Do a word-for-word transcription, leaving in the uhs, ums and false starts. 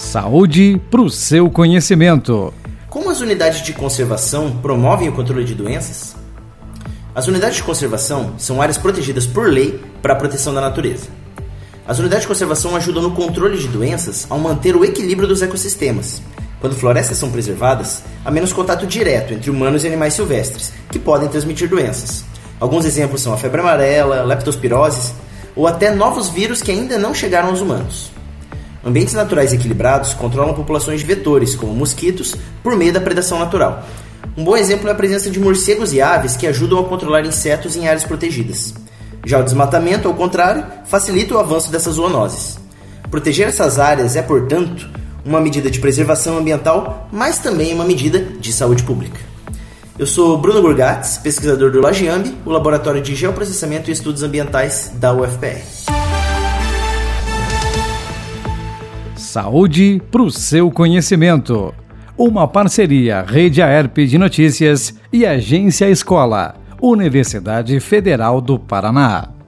Saúde para o seu conhecimento. Como as unidades de conservação promovem o controle de doenças? As unidades de conservação são áreas protegidas por lei para a proteção da natureza. As unidades de conservação ajudam no controle de doenças ao manter o equilíbrio dos ecossistemas. Quando florestas são preservadas, há menos contato direto entre humanos e animais silvestres, que podem transmitir doenças. Alguns exemplos são a febre amarela, leptospirose ou até novos vírus que ainda não chegaram aos humanos. Ambientes naturais equilibrados controlam populações de vetores, como mosquitos, por meio da predação natural. Um bom exemplo é a presença de morcegos e aves que ajudam a controlar insetos em áreas protegidas. Já o desmatamento, ao contrário, facilita o avanço dessas zoonoses. Proteger essas áreas é, portanto, uma medida de preservação ambiental, mas também uma medida de saúde pública. Eu sou Bruno Gurgatz, pesquisador do LAGEAMB, o Laboratório de Geoprocessamento e Estudos Ambientais da U F P R. Saúde para o seu conhecimento. Uma parceria Rede Aerp de Notícias e Agência Escola, Universidade Federal do Paraná.